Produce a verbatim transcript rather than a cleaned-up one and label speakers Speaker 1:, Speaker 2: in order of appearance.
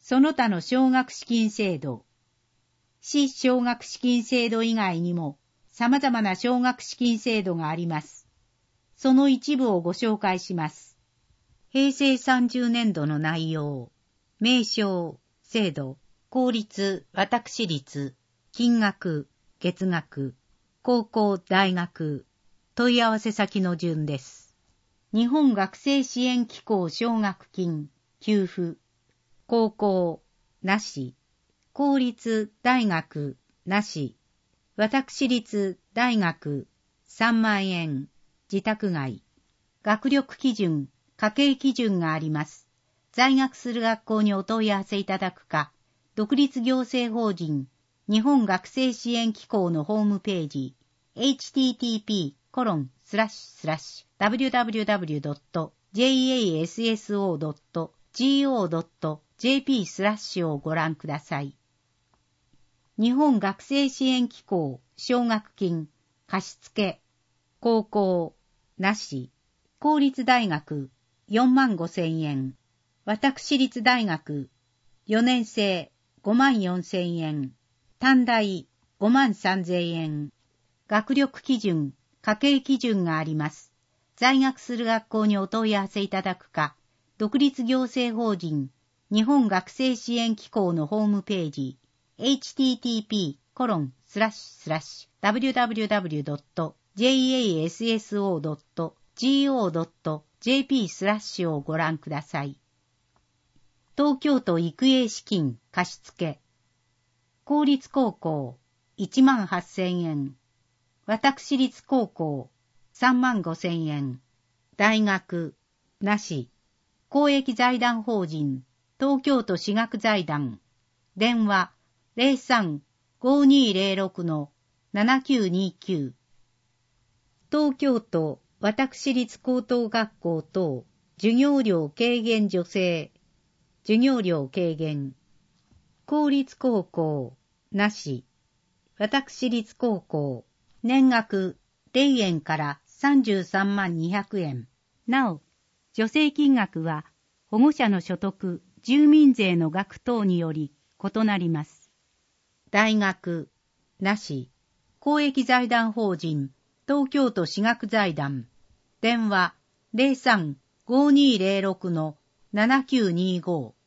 Speaker 1: その他の奨学資金制度。市奨学資金制度以外にも様々な奨学資金制度があります。その一部をご紹介します。へいせいさんじゅうねんどの内容。名称、制度、公立、私立、金額、月額、高校、大学、問い合わせ先の順です。日本学生支援機構奨学金、給付、高校、なし、公立、大学、なし、私立、大学、さんまんえん、自宅外、学力基準、家計基準があります。在学する学校にお問い合わせいただくか、独立行政法人日本学生支援機構のホームページ エイチティーティーピーコロンスラッシュスラッシュダブリュダブリュダブリュドットジェイエーエスエスオードットジーオードットジェーピースラッシュをご覧ください。日本学生支援機構奨学金貸付高校なし公立大学よんまんごせんえん私立大学よねんせいごまんよんせんえん短大ごまんさんぜんえん学力基準家計基準があります。在学する学校にお問い合わせいただくか独立行政法人日本学生支援機構のホームページ エイチティーティーピーコロンスラッシュスラッシュダブリュダブリュダブリュドットジェイエーエスエスオードットジーオードットジェーピースラッシュをご覧ください。東京都育英資金貸付公立高校いちまんはっせんえん私立高校さんまんごせんえん大学なし公益財団法人東京都私学財団電話 ゼロさん ごにーゼロろく ななきゅうにきゅう 東京都私立高等学校等授業料軽減助成授業料軽減公立高校なし私立高校年額ゼロえんからさんじゅうさんまんにひゃくえんなお助成金額は保護者の所得住民税の額等により異なります。大学なし公益財団法人東京都私学財団電話 ゼロさん ごにーゼロろく ななきゅうにご